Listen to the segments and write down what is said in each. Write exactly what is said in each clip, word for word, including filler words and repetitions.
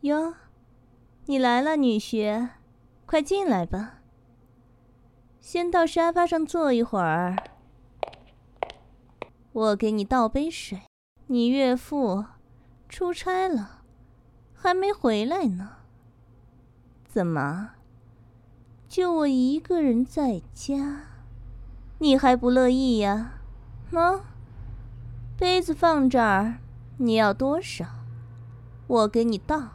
哟，你来了，女婿，快进来吧。先到沙发上坐一会儿，我给你倒杯水。你岳父出差了，还没回来呢。怎么，就我一个人在家，你还不乐意呀？喏，杯子放这儿，你要多少？我给你倒。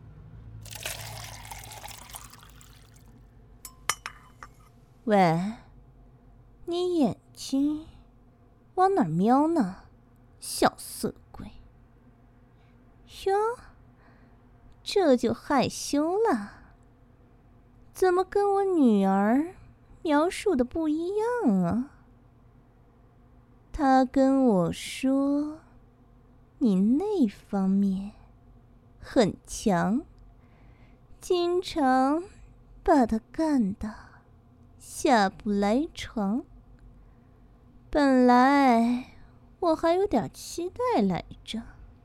喂，你眼睛往哪儿瞄呢？小色鬼！哟，这就害羞了？怎么跟我女儿描述的不一样啊？她跟我说，你那方面很强，经常把她干的下不来床。本来我还有点期待来着。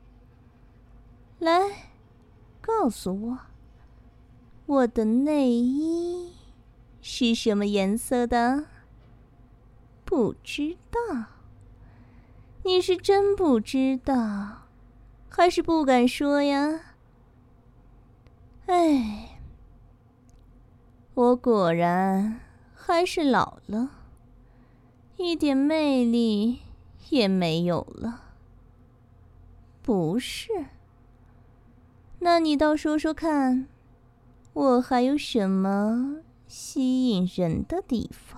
来，告诉我，我的内衣是什么颜色的？不知道？你是真不知道，还是不敢说呀？哎，我果然还是老了，一点魅力也没有了。不是？那你倒说说看，我还有什么吸引人的地方？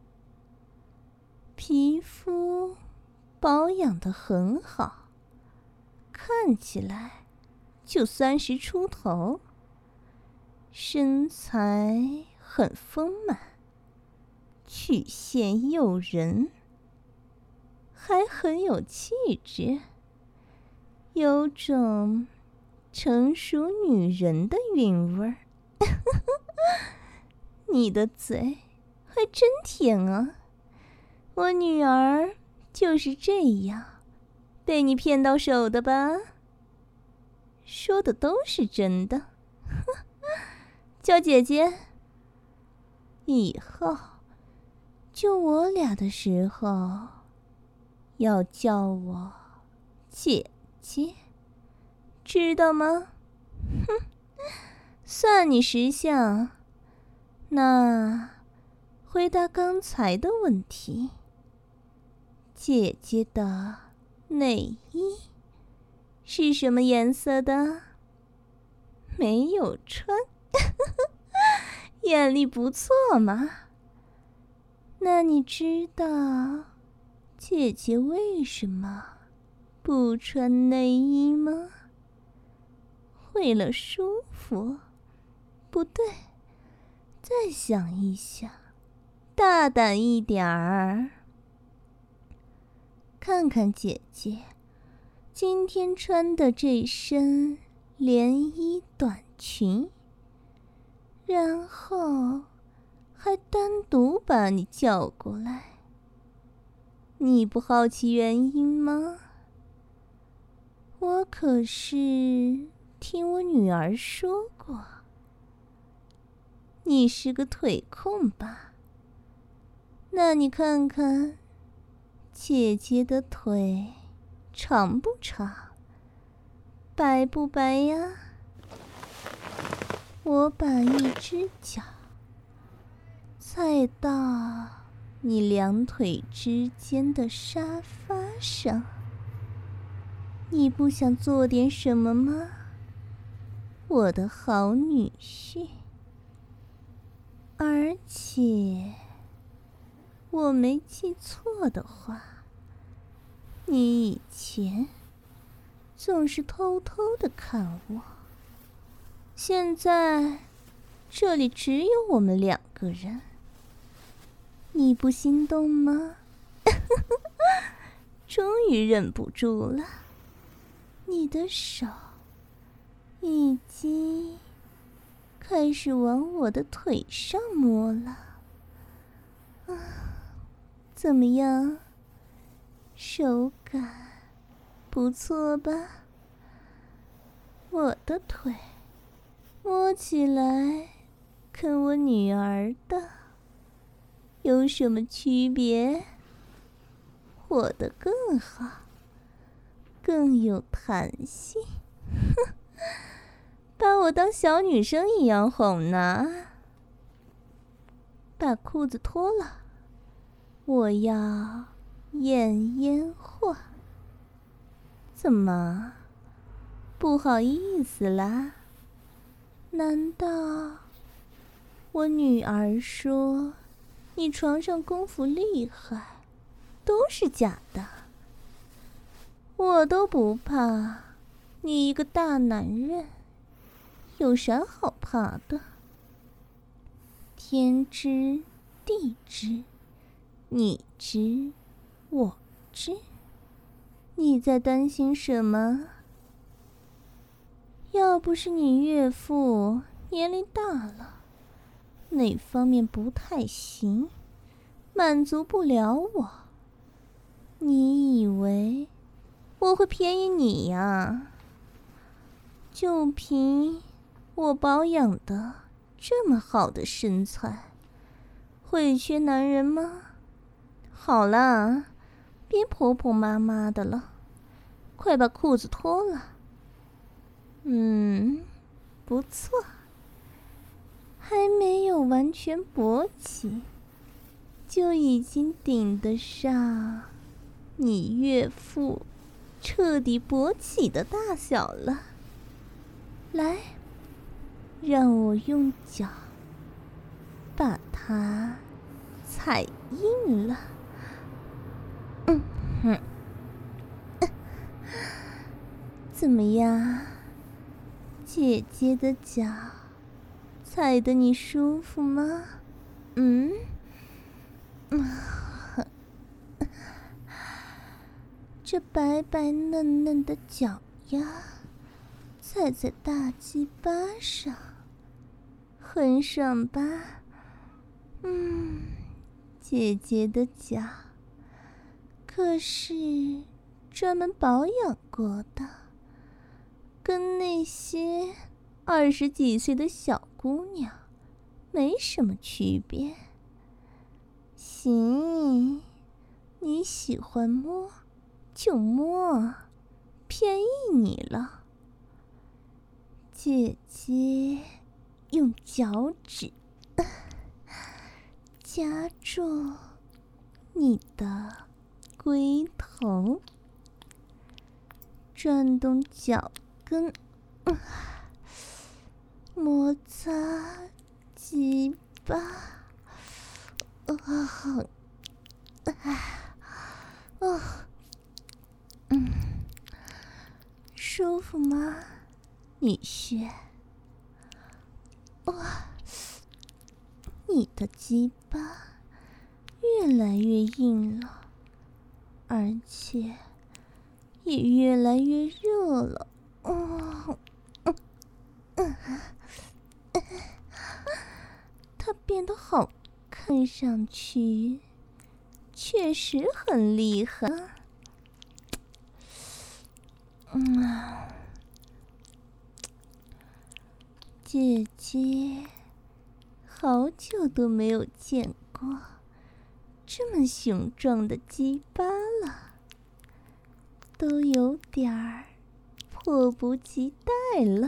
皮肤保养得很好，看起来就三十出头，身材很丰满，曲线诱人，还很有气质，有种成熟女人的韵味儿。你的嘴还真甜啊！我女儿就是这样被你骗到手的吧？说的都是真的。叫姐姐。以后就我俩的时候，要叫我姐姐，知道吗？哼，算你识相。那回答刚才的问题，姐姐的内衣是什么颜色的？没有穿。眼力不错嘛。那你知道姐姐为什么不穿内衣吗？为了舒服？不对，再想一想，大胆一点儿。看看姐姐今天穿的这身连衣短裙，然后还单独把你叫过来，你不好奇原因吗？我可是听我女儿说过，你是个腿控吧？那你看看姐姐的腿长不长，白不白呀？我把一只脚踩到你两腿之间的沙发上，你不想做点什么吗，我的好女婿？而且我没记错的话，你以前总是偷偷的看我，现在这里只有我们两个人，你不心动吗？终于忍不住了，你的手已经开始往我的腿上摸了。啊，怎么样？手感不错吧？我的腿摸起来跟我女儿的有什么区别？我的更好，更有弹性，哼，把我当小女生一样哄呢。把裤子脱了，我要验烟货。怎么，不好意思啦？难道我女儿说你床上功夫厉害，都是假的？我都不怕，你一个大男人，有啥好怕的？天知地知，你知我知，你在担心什么？要不是你岳父年龄大了，哪方面不太行，满足不了我，你以为我会便宜你呀？就凭我保养的这么好的身材，会缺男人吗？好啦，别婆婆妈妈的了，快把裤子脱了。嗯，不错，还没有完全勃起，就已经顶得上你岳父彻底勃起的大小了。来，让我用脚把它踩硬了。嗯哼，怎么样？姐姐的脚踩得你舒服吗？嗯，这白白嫩嫩的脚丫踩在大鸡巴上，很爽吧？嗯，姐姐的脚可是专门保养过的，跟那些二十几岁的小姑娘没什么区别。行，你喜欢摸就摸，便宜你了。姐姐用脚趾夹住你的龟头，转动脚跟，嗯、摩擦鸡巴，啊、呃，哦，嗯，舒服吗，女婿？哇，你的鸡巴越来越硬了，而且也越来越热了。哦，嗯嗯，它变得好，看上去确实很厉害。嗯，姐姐好久都没有见过这么雄壮的鸡巴了，都有点儿迫不及待了。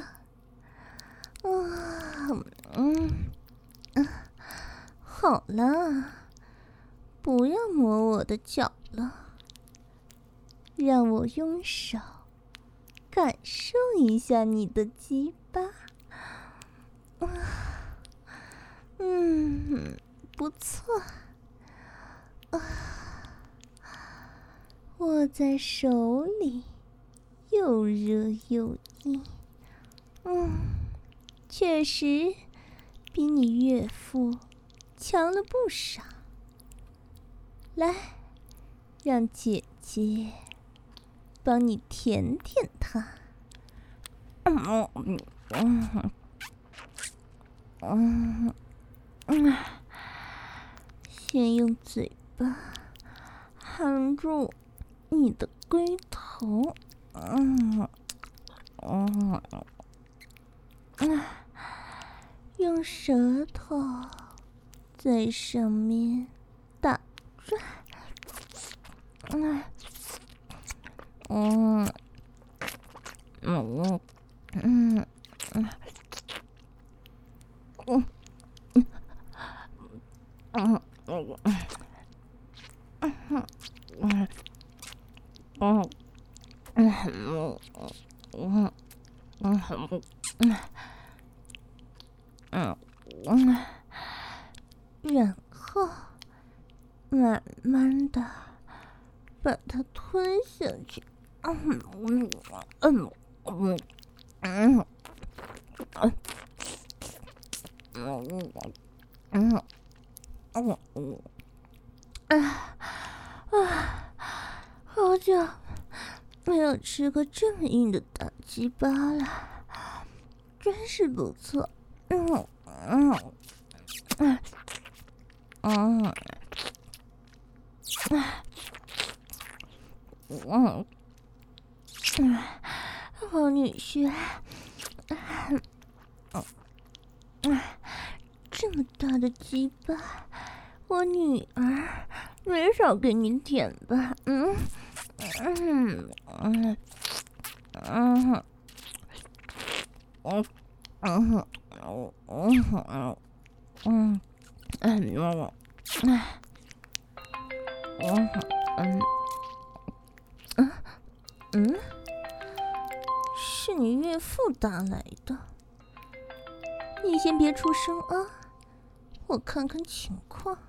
啊，嗯，嗯，好了，不要摸我的脚了，让我用手感受一下你的鸡巴。啊，嗯，不错。啊，握在手里又热又硬，嗯，确实比你岳父强了不少。来，让姐姐帮你舔舔它。嗯嗯嗯嗯嗯，先用嘴巴含住你的龟头，嗯嗯嗯， 用舌头在上面打转。嗯嗯嗯嗯嗯嗯嗯嗯嗯嗯嗯嗯嗯嗯嗯，然后慢慢的把它吞下去。嗯嗯嗯嗯嗯嗯嗯嗯嗯嗯啊啊！好久没有吃过这么硬的大鸡巴了，真是不错。嗯嗯嗯嗯嗯嗯，好女婿，嗯，这么大的鸡巴，我女儿没少给你舔吧？嗯嗯嗯嗯嗯嗯嗯嗯嗯嗯嗯嗯嗯嗯，是你岳父打来的，你先别出声啊，我看看情况。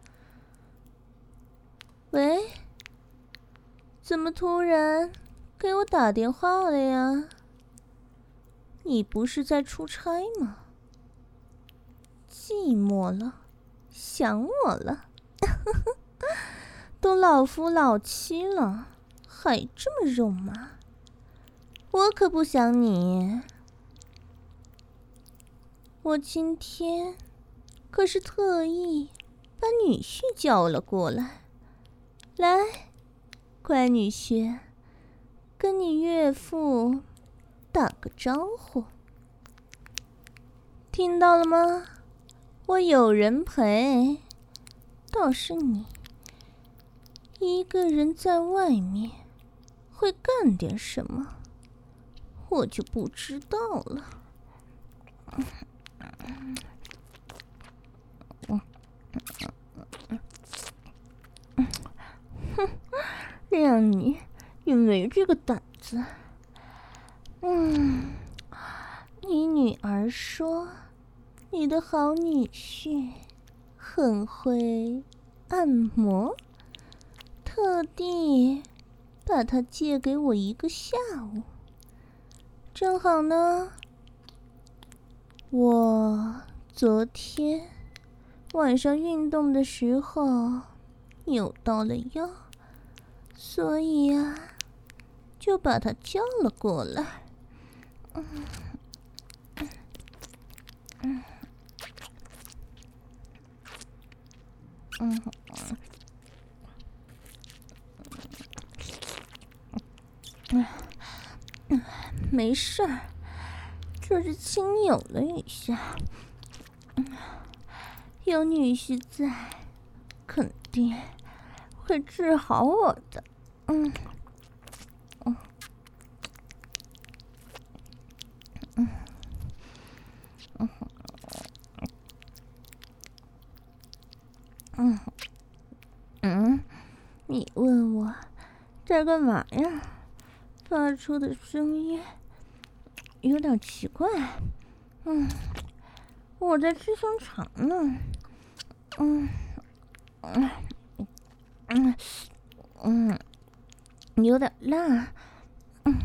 喂，怎么突然给我打电话了呀？你不是在出差吗？寂寞了，想我了，都老夫老妻了，还这么肉麻，我可不想你。我今天可是特意把女婿叫了过来，来，乖女婿，跟你岳父打个招呼，听到了吗？我有人陪，倒是你一个人在外面会干点什么，我就不知道了。哼，让你也没这个胆子。嗯，你女儿说你的好女婿很会按摩，特地把它借给我一个下午，正好呢，我昨天晚上运动的时候扭到了腰，所以啊，就把他叫了过来。嗯嗯嗯嗯嗯，没事儿，就是轻扭了一下。嗯，有女婿在，肯定会治好我的。嗯嗯嗯嗯嗯嗯，你问我这儿干嘛呀？发出的声音有点奇怪。嗯，我在吃香肠呢。嗯嗯嗯嗯，有点辣。嗯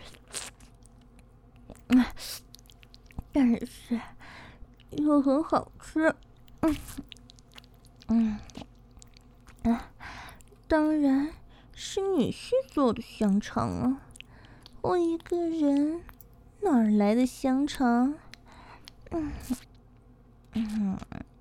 嗯，但是又很好吃。嗯嗯嗯，当然是女婿做的香肠啊，我一个人哪儿来的香肠？嗯嗯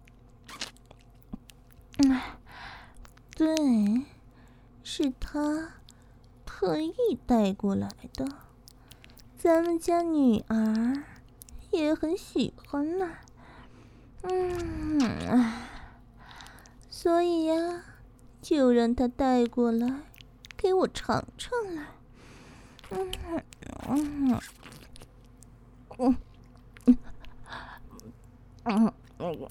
嗯，对，是他特意带过来的，咱们家女儿也很喜欢呢。 嗯，所以呀，就让他带过来，给我尝尝来。嗯嗯嗯嗯嗯嗯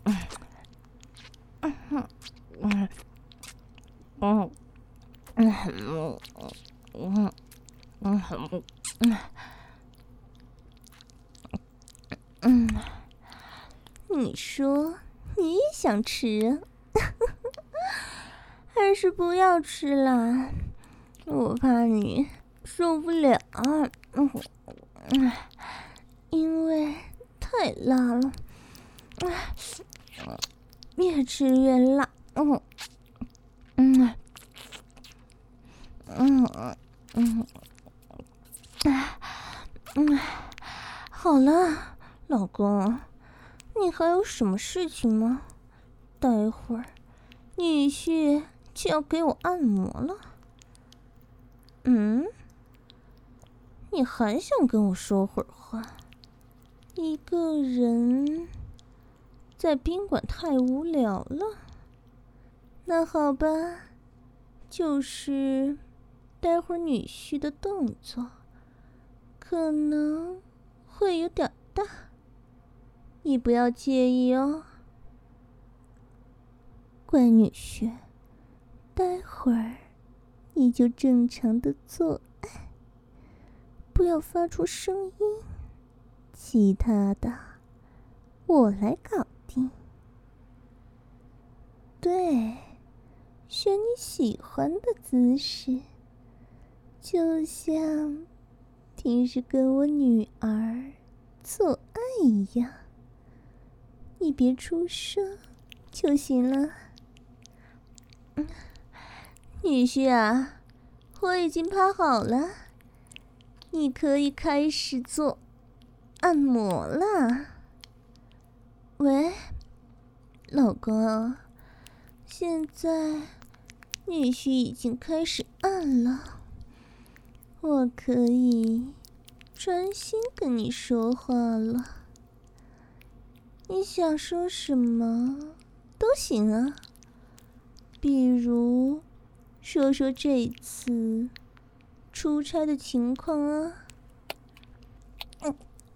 嗯嗯嗯嗯嗯嗯嗯，你说你也想吃啊？还是不要吃了，我怕你受不了。嗯嗯，因为太辣了，越吃越辣。嗯嗯嗯嗯嗯，好了，老公，你还有什么事情吗？待会儿女婿就要给我按摩了。嗯，你还想跟我说会儿话？一个人在宾馆太无聊了。那好吧，就是待会儿女婿的动作可能会有点大，你不要介意哦。乖女婿，待会儿你就正常的做爱，不要发出声音，其他的我来搞定。对，选你喜欢的姿势，就像平时跟我女儿做爱一样，你别出声就行了。嗯，女婿啊，我已经趴好了，你可以开始做按摩了。喂，老公，现在女婿已经开始按了，我可以专心跟你说话了。你想说什么都行啊，比如说说这次出差的情况啊。嗯，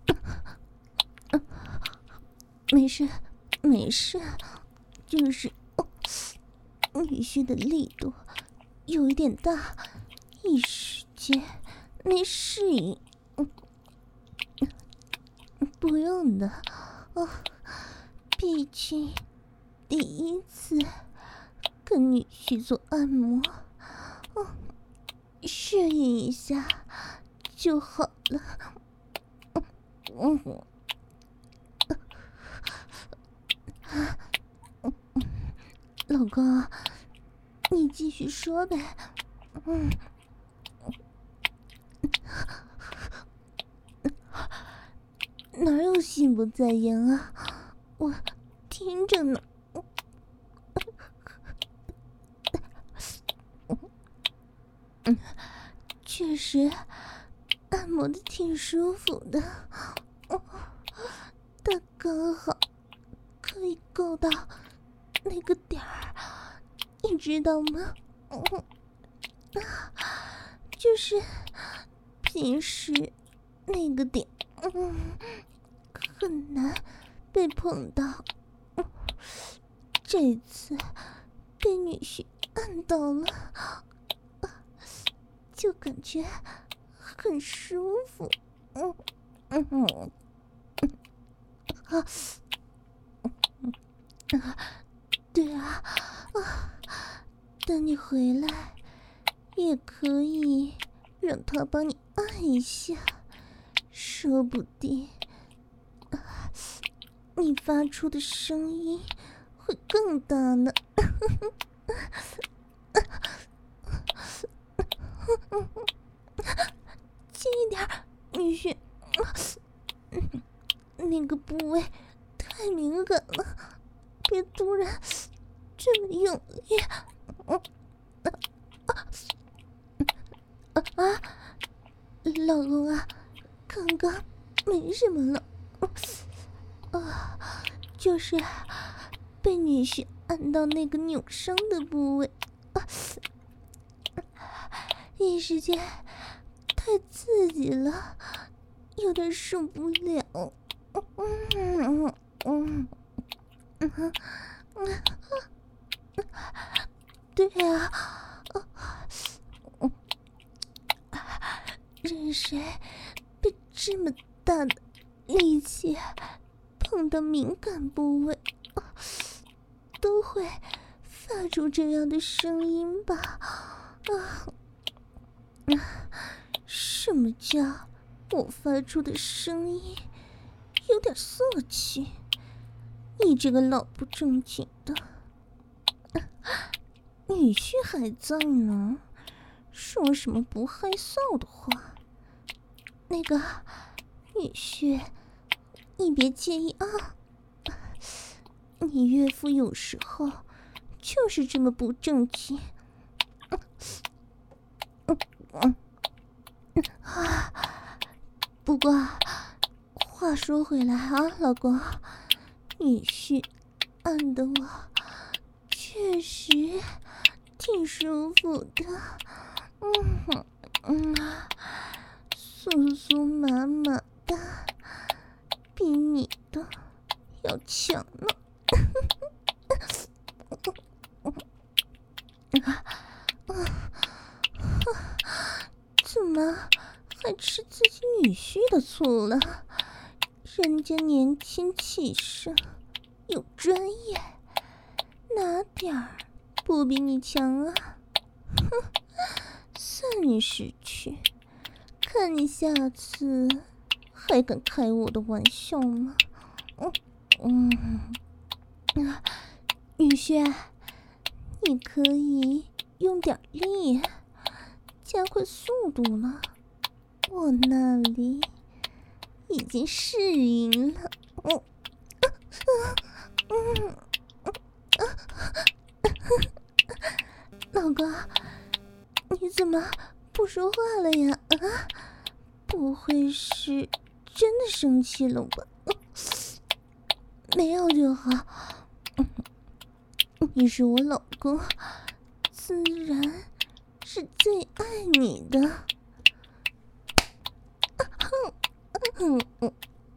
没事没事，就是女婿的力度有一点大，一时间没适应。不用的，哦，毕竟第一次跟女婿做按摩，哦，适应一下就好了。嗯嗯，老公，你继续说呗。嗯，哪有心不在焉啊？我听着呢。嗯，确实按摩的挺舒服的，哦，但刚好可以够到那个点儿，你知道吗？嗯，就是平时那个点，嗯，很难被碰到，嗯，这次被女婿按到了，就感觉很舒服。嗯嗯嗯啊，对啊啊，等你回来也可以让他帮你按一下，说不定啊，你发出的声音会更大呢。轻一点，女婿，那个部位太敏感了，别突然这么用力。嗯啊啊，老公啊，刚刚没什么了，啊， 就是被女婿按到那个扭伤的部位，啊、一时间太刺激了，有点受不了。嗯嗯嗯嗯，对啊，任谁被这么大的力气碰到敏感部位，都会发出这样的声音吧？啊，什么叫我发出的声音有点色气？你这个老不正经的！女婿还在呢，说什么不害臊的话？那个女婿，你别介意啊。你岳父有时候就是这么不正经。啊，不过话说回来啊，老公，女婿按的我确实挺舒服的，嗯嗯，酥酥麻麻的，比你的要强呢。怎么还吃自己女婿的醋了？人家年轻气盛，有专业，哪点儿不比你强啊？哼，算是去，看你下次还敢开我的玩笑吗？嗯嗯，啊，女婿，你可以用点力，加快速度了。我那里已经适应了。嗯嗯嗯，老公，你怎么不说话了呀？啊，不会是真的生气了吧？没有就好。你是我老公，自然是最爱你的。嗯嗯，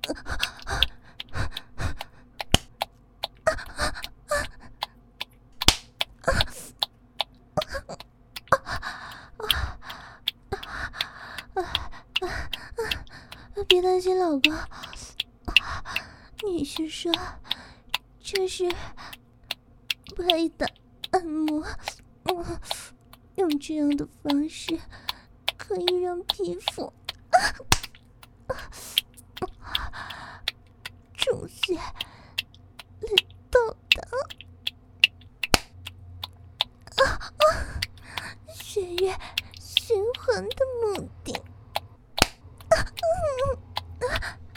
别担心，老公。女婿说这是拍打按摩，嗯，用这样的方式可以让皮肤出现冷冻的啊啊血液循环的目的。啊嗯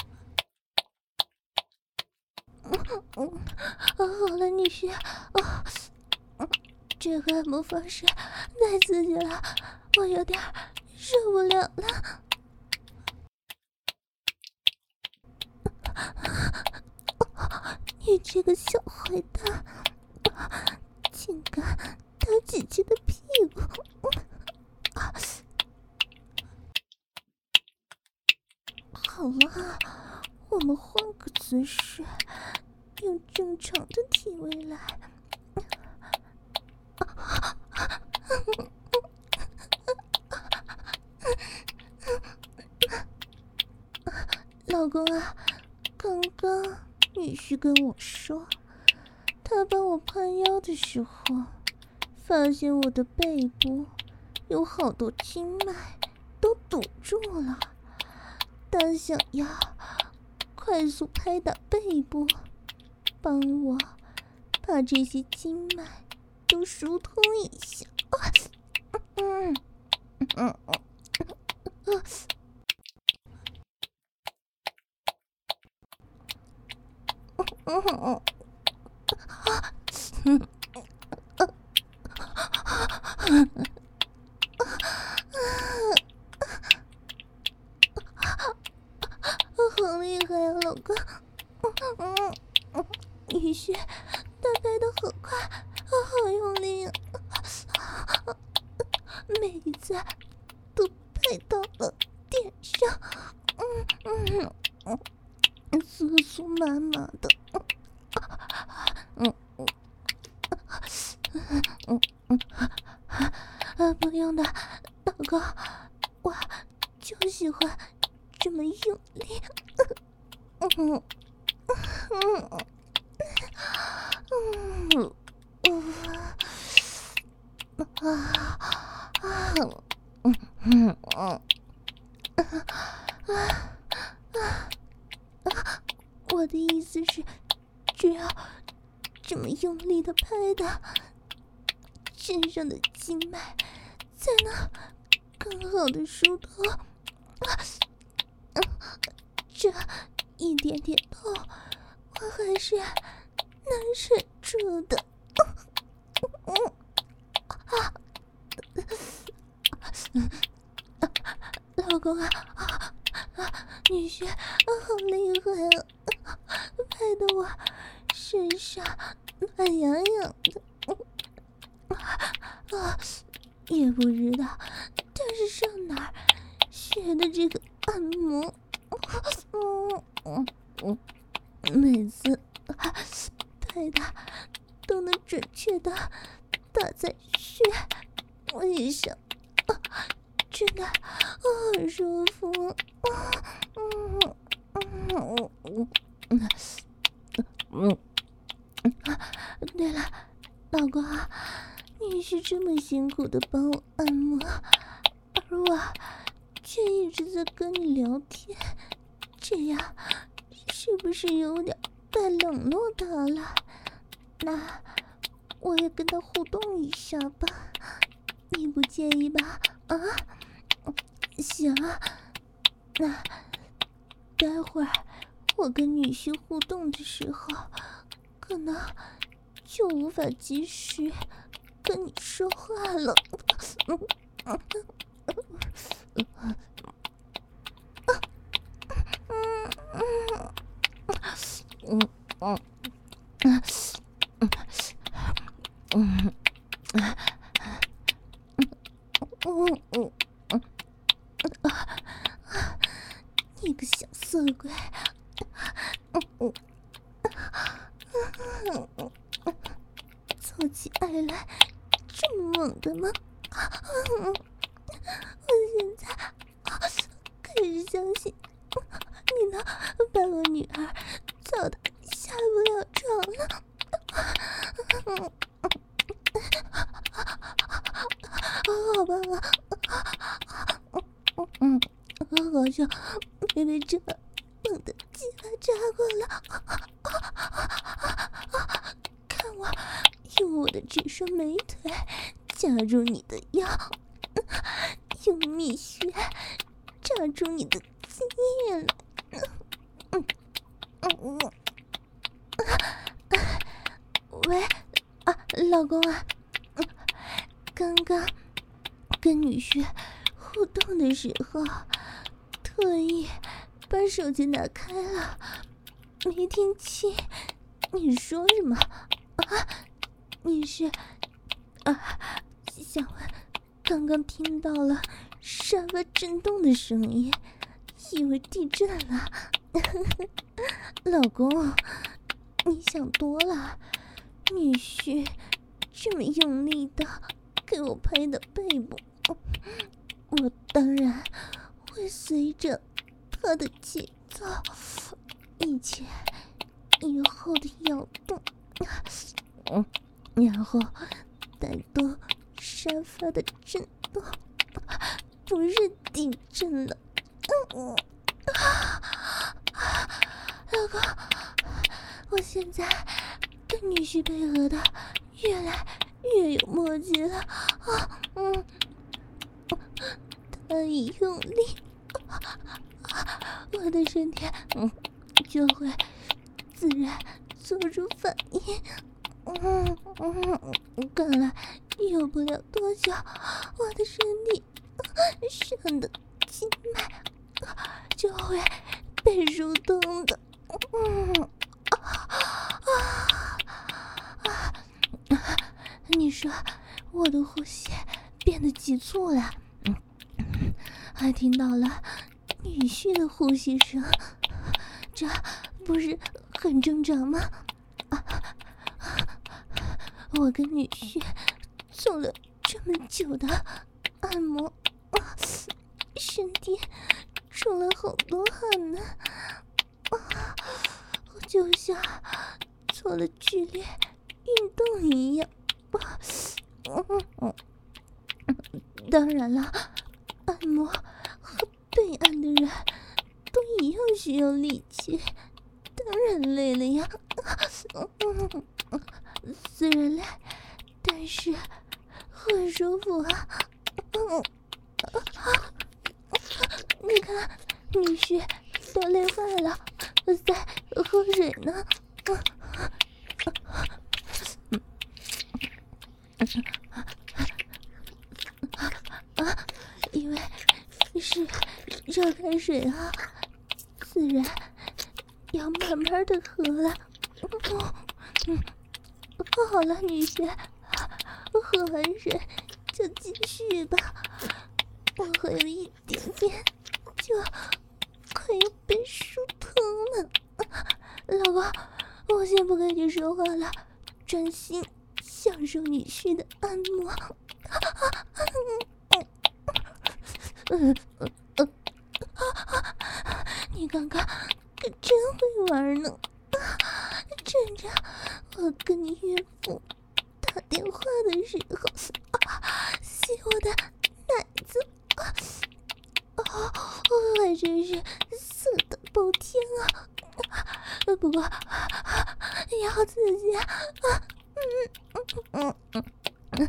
嗯，好了，女婿，哦，这个按摩方式太刺激了，我有点受不了了。你这个小坏蛋，竟敢打姐姐的屁股！好了，我们换个姿势，用正常的体位来。老公啊，刚刚女婿跟我说，他帮我攀腰的时候，发现我的背部有好多经脉都堵住了。他想要快速拍打背部，帮我把这些经脉都疏通一下。嗯嗯嗯。嗯嗯嗯好厉害啊，老公！嗯嗯女婿，他拍得好快，好用力啊！每一次都拍到了点上，嗯嗯嗯，酥酥麻麻的，嗯嗯嗯嗯啊，不用的，老公，我就喜欢这么用力，嗯嗯嗯嗯嗯啊啊嗯嗯嗯啊啊！我的意思是，只要这么用力的拍打，身上的经脉才能更好的疏通。这一点点痛，我还是能忍住的。啊！老公啊，女婿好厉害啊，拍得我身上暖洋洋的。啊，也不知道他是上哪儿学的这个按摩，嗯嗯嗯，每次拍打都能准确的打在穴位上，真的好舒服。嗯嗯嗯嗯嗯嗯。对了，老公啊，你是这么辛苦的帮我按摩，而我却一直在跟你聊天，这样是不是有点太冷落他了？那我也跟他互动一下吧，你不介意吧？啊，行啊，那待会儿我跟女婿互动的时候，可能就无法及时跟你说话了。嗯嗯嗯嗯嗯嗯嗯你个小色鬼！嗯嗯凑起爱来这么猛的吗？我现在开始相信你能把我女儿操得下不了床了。好棒啊！嗯，好像没被这猛的鸡巴扎过了。看我用我的这双美腿夹住你的腰，用蜜穴扎住你的精液了。嗯嗯嗯。喂，啊，老公啊，刚刚跟女婿互动的时候，特意把手机拿开了，没听清你说什么啊？你是啊？想问，刚刚听到了沙发震动的声音，以为地震了。老公，你想多了，女婿这么用力的给我拍的背部，我当然会随着他的节奏一前一后的摇动，嗯，然后带动沙发的震动，不是地震了。嗯嗯，老公，我现在跟女婿配合的越来越有默契了啊！嗯，他一用力，我的身体嗯就会自然做出反应。嗯嗯，看来有不了多久，我的身体上的经脉就会被蠕动的。嗯啊啊！ 说我的呼吸变得急促了，还听到了女婿的呼吸声，这不是很正常吗？我跟女婿做了这么久的按摩，身体出了好多汗呢，我就像做了剧烈运动一样。当然了，按摩和对岸的人都一样需要力气，当然累了呀。虽然累，但是很舒服啊。你看，女婿都累坏了，在喝水呢。啊，因为是热开水啊，自然要慢慢的喝了。嗯，好了，女婿，喝完水就继续吧，我还有一点点就快要被疏通了。老公，我先不跟你说话了，专心享受女婿的按摩。嗯嗯嗯，你刚刚可真会玩呢！趁着我跟你岳父打电话的时候，吸我的奶子，哦，还真是色的爆天啊！不过也好刺激啊！嗯嗯嗯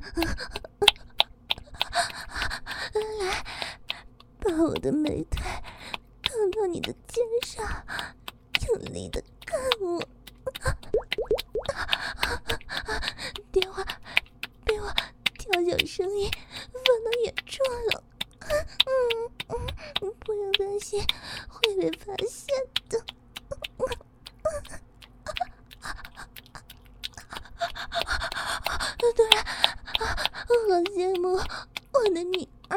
嗯，来，把我的美腿放到你的肩上，用力的干我。电话被我调小声音放到远处了，嗯嗯，不用担心会被发现的。突然，我好羡慕我的女儿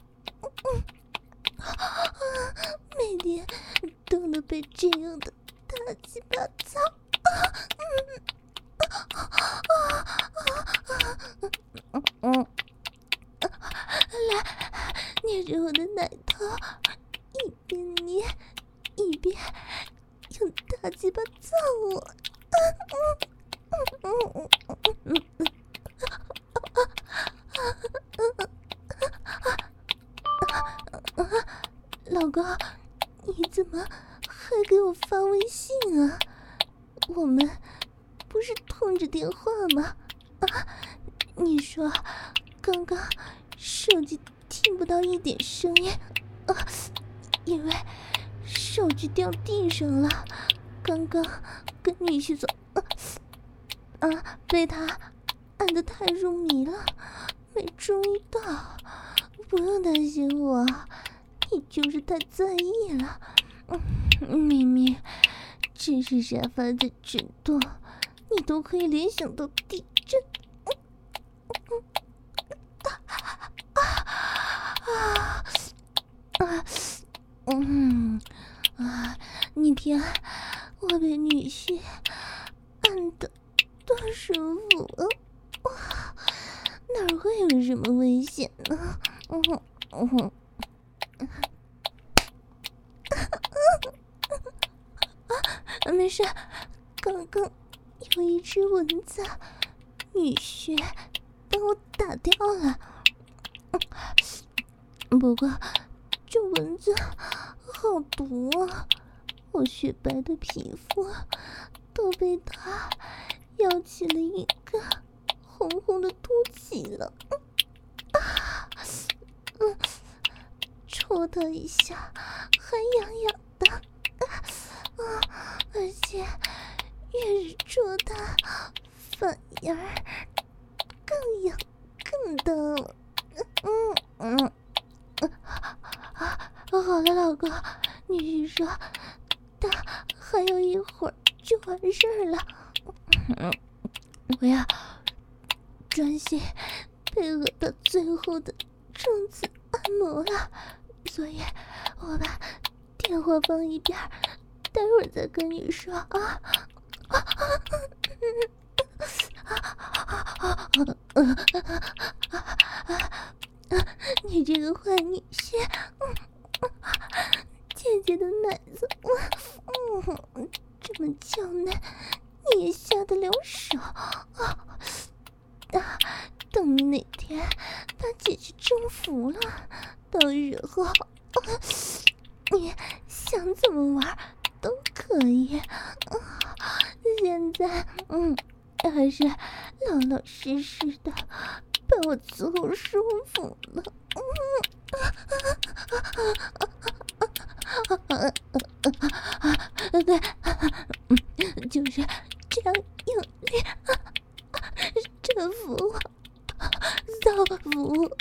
啊！每天都能被这样的大鸡巴操。嗯，来，捏着我的奶头，一边捏一边用大鸡巴操我。老公，你怎么还给我发微信啊？我们不是通着电话吗？啊，你说刚刚手机听不到一点声音啊，因为手机掉地上了。刚刚跟女婿走啊，啊，被他按得太入迷了，没注意到。不用担心我，你就是太在意了。嗯，明明只是沙发的震动，你都可以联想到地震。啊啊嗯啊！你听，我被女婿按得多舒服啊！哇，哪会有什么危险呢？嗯嗯啊，没事，刚刚有一只蚊子，女婿帮我打掉了。不过这蚊子好毒啊，我雪白的皮肤都被它咬起了一个红红的凸起了。啊，嗯，戳它一下还痒痒的，啊，而且越是戳它反而更痒更大了。嗯嗯嗯，啊，好了，老公，女婿说他还有一会儿就完事儿了。嗯，我要专心配合到最后的冲刺按摩了，所以我把电话放一边，待会儿再跟你说啊。你这个坏女婿，姐姐的奶子，嗯，这么娇嫩，你也下得了手啊？啊，等你哪天把姐姐征服了，到时候你想怎么玩都可以。啊，现在，嗯，还是老老实实的把我伺候舒服了。嗯，对，就是这样用力征服我，造福我。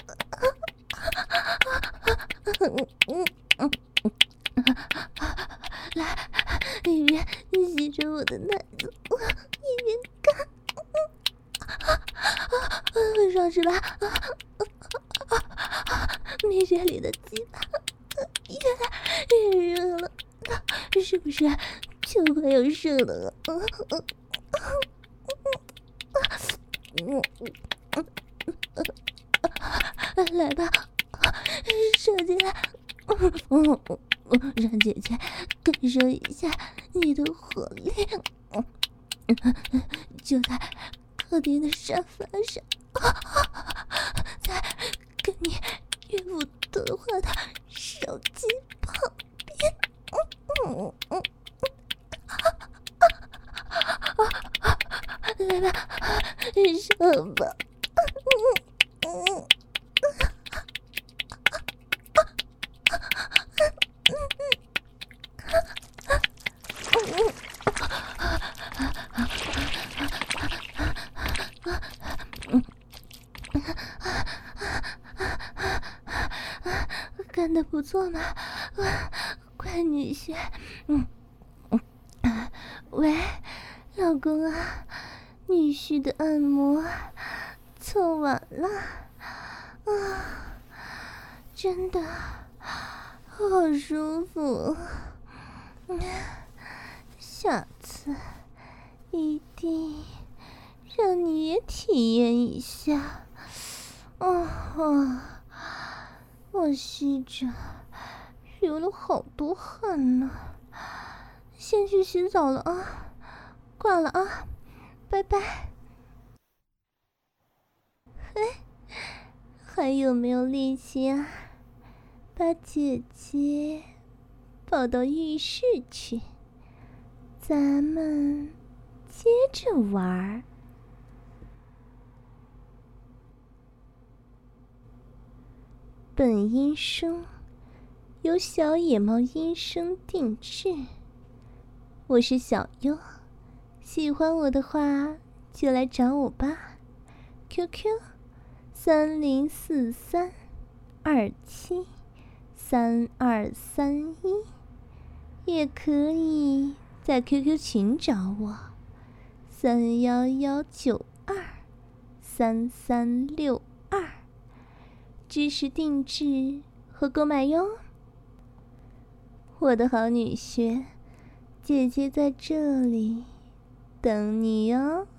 来，一边吸着我的奶子，一边干，爽是吧？蜜穴里的鸡巴越来越热了，是不是就快要射了？来吧，射进来，让姐姐感受一下你的活力。就在客厅的沙发上，在跟你岳父对话的手机旁边。来吧，射吧。干得不错嘛，乖女婿。嗯嗯，喂，老公啊，女婿的按摩做完了啊，真的好舒服。嗯，下次一定让你也体验一下。哦哦，我吸着流了好多汗呢，先去洗澡了啊，挂了啊，拜拜。嘿，还有没有力气啊？把姐姐抱到浴室去，咱们接着玩。本音声由小野猫音声定制，我是小优，喜欢我的话就来找我吧。 Q Q 三零四三二七三二三一，也可以在 Q Q 群找我三幺幺九二三三六二，支持定制和购买哟。我的好女婿，姐姐在这里等你哟。